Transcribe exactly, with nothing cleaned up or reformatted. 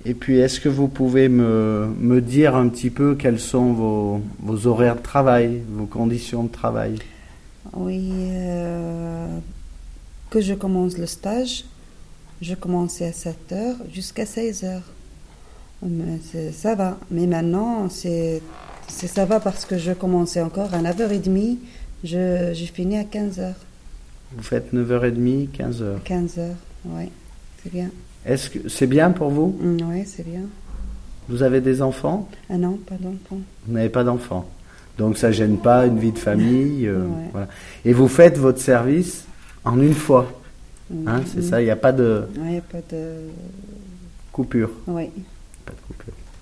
Et puis, est-ce que vous pouvez me, me dire un petit peu quels sont vos, vos horaires de travail, vos conditions de travail? Oui, euh, que je commence le stage, je commençais à sept heures jusqu'à seize heures. Mais c'est- ça va. Mais maintenant, c'est, c'est ça va parce que je commençais encore à neuf heures trente, je, j'ai fini à quinze heures. Vous faites neuf heures trente, quinze heures. quinze heures, oui, c'est bien. Est-ce que c'est bien pour vous? Mm, oui, c'est bien. Vous avez des enfants? Ah non, pas d'enfant. Vous n'avez pas d'enfants. Donc ça gêne pas une vie de famille. euh, Ouais. voilà. Et vous faites votre service en une fois. Hein, Mm, c'est mm. ça, il n'y a pas de Il n'y a pas de... coupure. Oui. Pas de coupure.